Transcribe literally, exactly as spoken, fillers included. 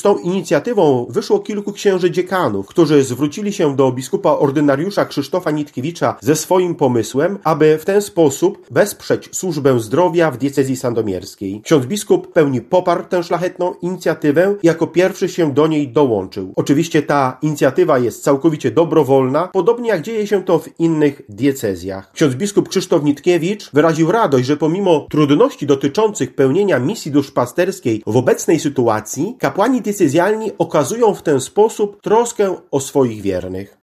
z tą inicjatywą wyszło kilku księży dziekanów, którzy zwrócili się do biskupa ordynariusza Krzysztofa Nitkiewicza ze swoim pomysłem, aby w ten sposób wesprzeć służbę zdrowia w diecezji sandomierskiej. Ksiądz biskup pełni poparł tę szlachetną inicjatywę i jako pierwszy się do niej dołączył. Oczywiście ta inicjatywa jest całkowicie dobrowolna, podobnie jak dzieje się to w innych diecezjach. Ksiądz biskup Krzysztof Nitkiewicz wyraził radość, że pomimo trudności dotyczących pełnienia misji duszpasterskiej w obecnej sytuacji, kapłani diecezjalni okazują w ten sposób troskę o swoich wiernych.